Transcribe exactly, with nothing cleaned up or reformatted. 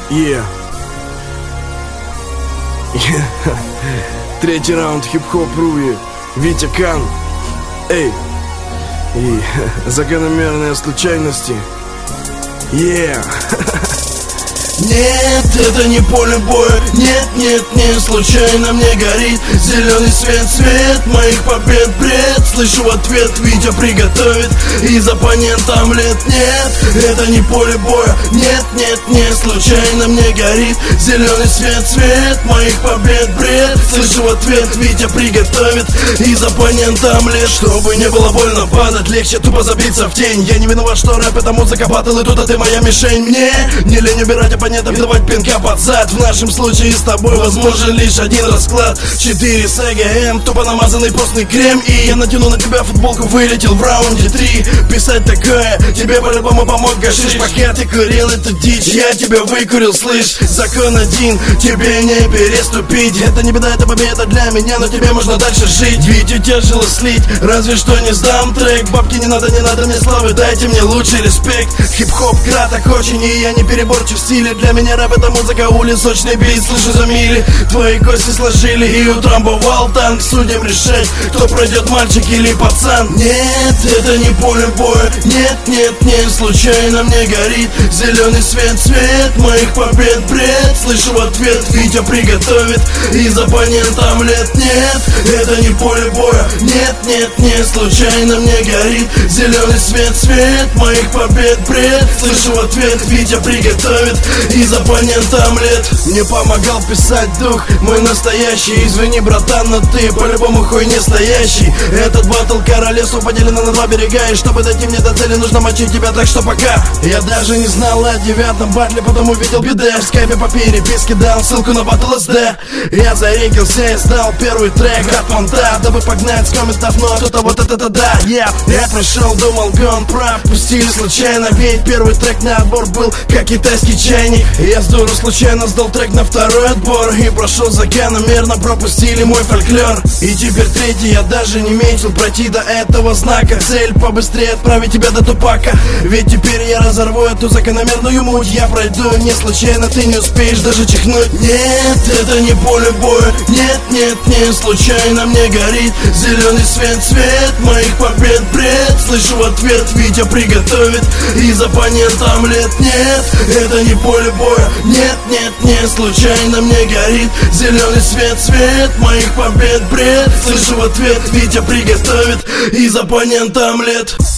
Yeah. Yeah. Третий раунд хип-хоп Руви, Витя Кан. Эй. И закономерные случайности. Yeah. Нет, это не поле боя. Нет, нет, не случайно мне горит зеленый свет, свет моих побед, бред. Слышу в ответ, Витя приготовит из оппонента омлет. Нет, это не поле боя. Нет, нет, не случайно мне горит зеленый свет, свет моих побед, бред. Слышу в ответ, Витя приготовит из оппонента омлет. Чтобы не было больно падать, легче тупо забиться в тень. Я не виноват, что рэп это музыка, батл, и тут а ты моя мишень. Мне не лень убирать оппонентов и давать пинка под зад. В нашем случае с тобой возможен лишь один расклад. Четыре с ЭГМ, тупо намазанный постный крем. И я натяну на тебя футболку, вылетел в раунде три. Писать такое тебе по-любому помог гашиш. Пока ты курил эту дичь, я тебя выкурил, слышь. Закон один, тебе не переступить. Это не беда, это победа для меня, но тебе можно дальше жить. Витю тяжело слить, разве что не сдам трек. Бабки не надо, не надо мне славы, дайте мне лучший респект. Хип-хоп краток очень, и я не переборчу в стиле. Для меня рэп это музыка, улиц, сочный бит, слышу за мили. Твои кости сложили и утрамбовал танк. Судим решать, кто пройдет, мальчик или пацан. Нет, это не поле боя. Нет, нет, не случайно мне горит зеленый свет, свет моих побед, бред. Слышу в ответ, Витя приготовит из оппонента омлет. Нет, это не поле боя. Нет, нет, не случайно мне горит зеленый свет, свет моих побед, бред. Слышу в ответ, Витя приготовит из оппонента омлет. Мне помогал писать дух мой настоящий. Извини, братан, но ты по-любому хуй не стоящий. Этот батл королевство поделено на два берега. И чтобы дойти мне до цели, нужно мочить тебя, так что пока. Я даже не знал о девятом батле, потом увидел беде. В скайпе по переписке дал ссылку на батл эс дэ. Я зарекался и сдал первый трек от понта, дабы погнать с комментов, но тут-то вот это-то да. Yeah. Я пришел, думал, гон пропустили случайно. Ведь первый трек на отбор был как китайский чайник. Я с дуру случайно сдал трек на второй отбор и прошел закономерно, пропустили мой фольклор. И теперь третий я даже не метил пройти до этого знака. Цель побыстрее отправить тебя до тупака. Ведь теперь я разорву эту закономерную муть. Я пройду не случайно, ты не успеешь даже чихнуть. Нет, это не поле боя. Нет, нет, не случайно мне горит зеленый свет, свет моих побед, бред. Слышу в ответ, Витя приготовит из оппонента омлет. Нет, это не поле боя. Нет, нет, не случайно мне горит зеленый свет, свет моих побед, бред. Слышу в ответ, Витя приготовит из оппонента омлет.